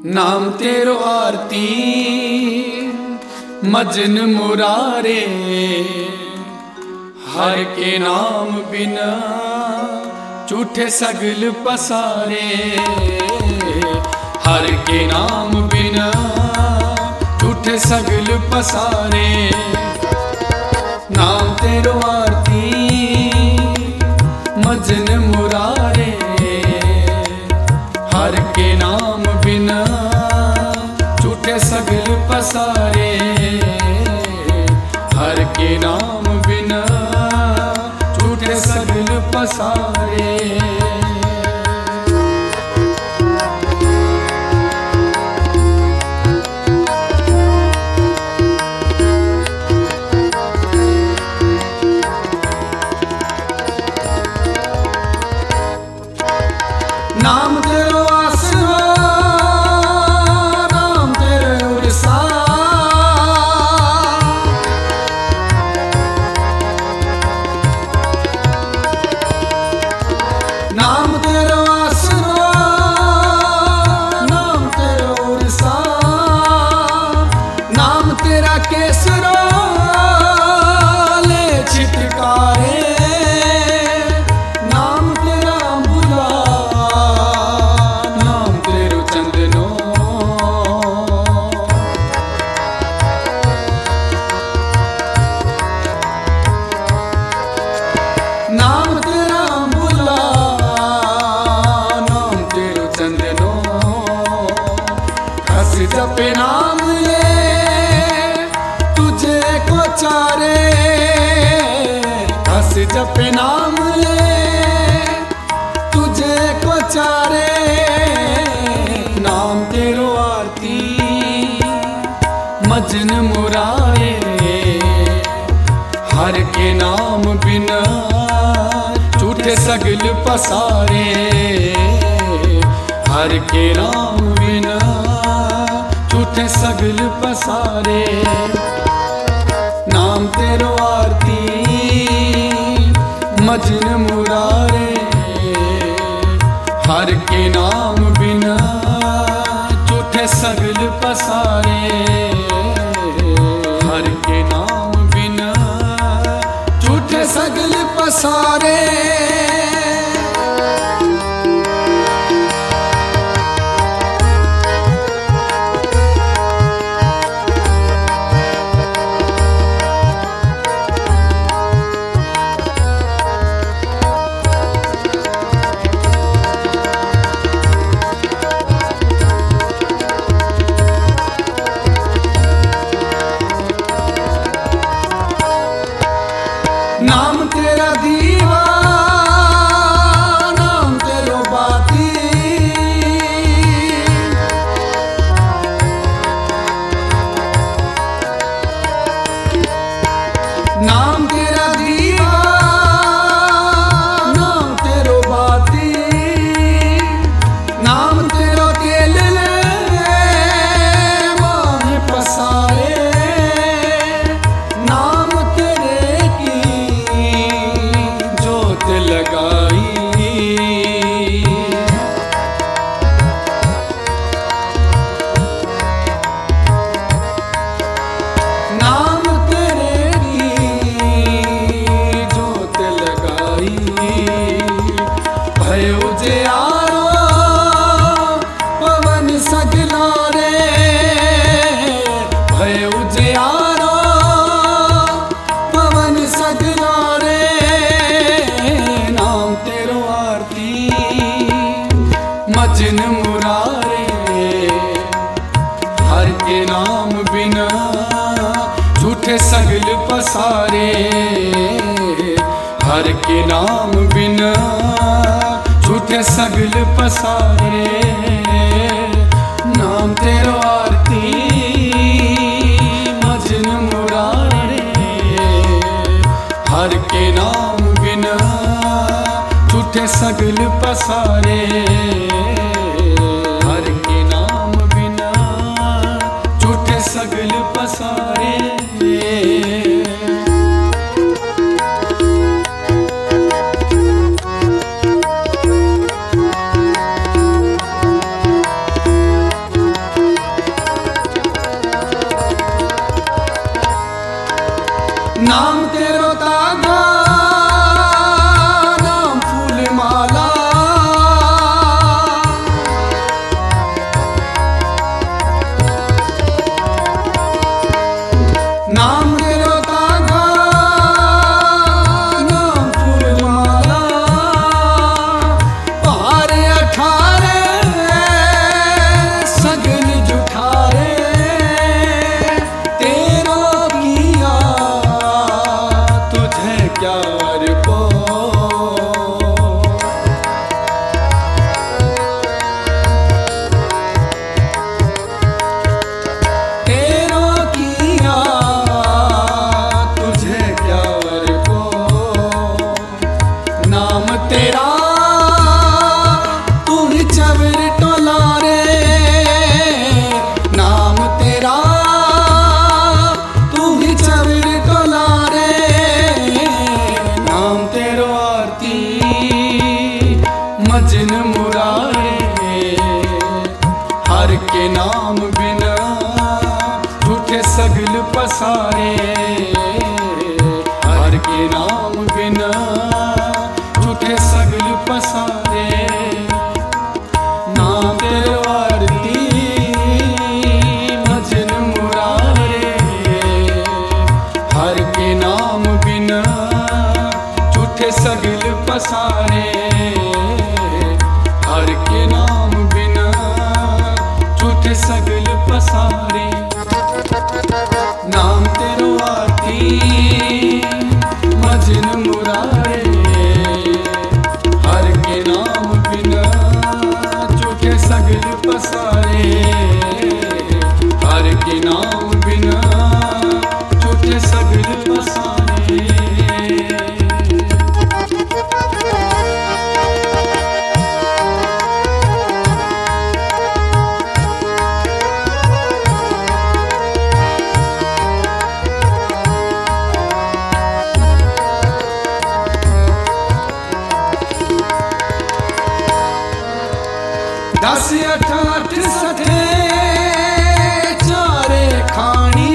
नाम तेरो आरती मजन मुरारे, हर के नाम बिना झूठे सगल पसारे। हर के नाम बिना झूठे सगल पसारे। नाम तेरो आरती मजन मुरारे, हर के नाम बिना झूठे सगल पसारे। हर के नाम बिना झूठे सगल पसारे। नाम तेरो आसरा, नाम तेरो उड़सा। नाम तेरो आसरा, नाम तेरो उड़सा। नाम तेरा केसरा ले छिटकारे। नाम तेरा बुला, नाम तेरो चंदनो। हंस जपे नाम ले तुझे को चारे। हंस जपे नाम ले तुझे को चारे। नाम तेरो आरती मजन मुरारे, हर के नाम बिना झूठे सगल पसारे। हर के नाम बिना झूठे सगल पसारे। नाम तेरो आरती मजन मुरारे, हर के नाम बिना झूठे सगल पसारे। हर के नाम बिना झूठे सगल पसारे। नाम तेरा दीवा, नाम तेरो बाती। नाम तेरा दीवा, नाम तेरो बाती। नाम तेरो तेल ले माहे पसारे। नाम तेरे की जोत लगाई। नाम तेरे की जोत लगाई। भय उजियारो पवन सगला रे। भय उजियारो पवन सगला रे। नाम तेरो आरती मजन मुरारे, हर के नाम बिना झूठे सगल पसारे। हर के नाम बिना झूठे सगल पसारे। नाम तेरो आरती मजन मुरारे, हर के नाम बिना झूठे सगल पसारे। हर के नाम बिना झूठे सगल पसारे। मजन मुरारे। हर के नाम बिना झूठे सगल पसारे। हर के नाम बिना झूठे सगल पसारे। नाम तेरो आरती मजन मुरारे। हर के नाम बिना झूठे सगल पसारे। हर के नाम बिना झूठे सगल पसारे। नाम तेरो आरती मजन मुरारे। हर के नाम बिना झूठे सगल पसारे। हर के नाम बिना झूठे सगल पसारे। दस अठ अठ सठे चारे खानी।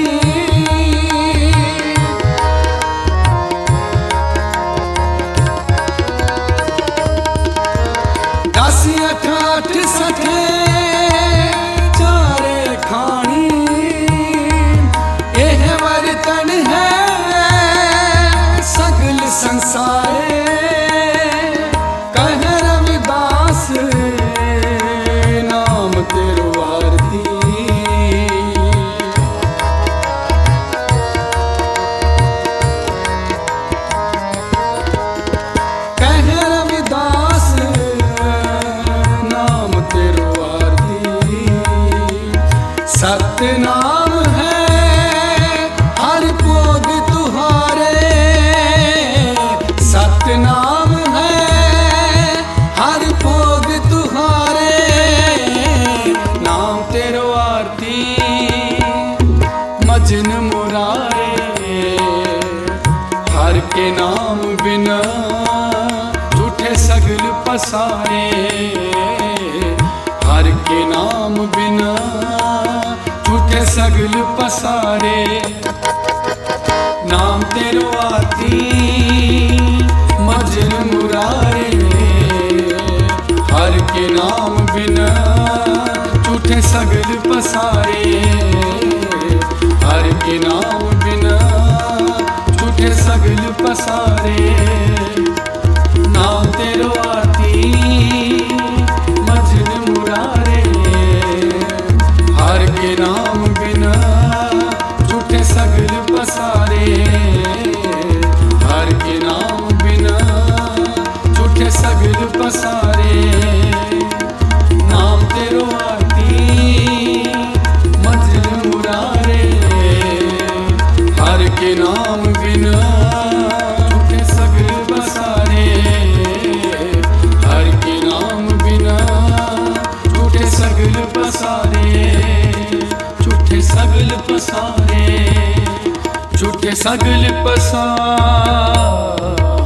दस अठ अठ सठे चारे खानी। एह वर्तन है सगल संसारे। कह रविदास तेरो आरती कह रविदास नाम तेरो आरती। सत्य नाम है हर भोग तुहारे। सत्य नाम है हर भोग तुहारे। नाम तेरो आरती मजन मुरारे। हर के नाम बिना झूठे सगल पसारे। हर के नाम बिना झूठे सगल पसारे। नाम तेरो आरती मजन मुरारे। हर के नाम बिना झूठे सगल पसारे। हर के नाम बिना झूठे सगल पसारे। नाम तेरो आरती मजन मुरारे। हर के नाम बिना झूठे सगल पसारे। हर के नाम बिना झूठे सगल पसारे। नाम तेरो मजन मुरारे। हर के नाम बिना झूठे सगल पसारे। हर के नाम बिना झूठे सगल पसारे। झूठे सगल पसारे। झूठे सगल पसारे।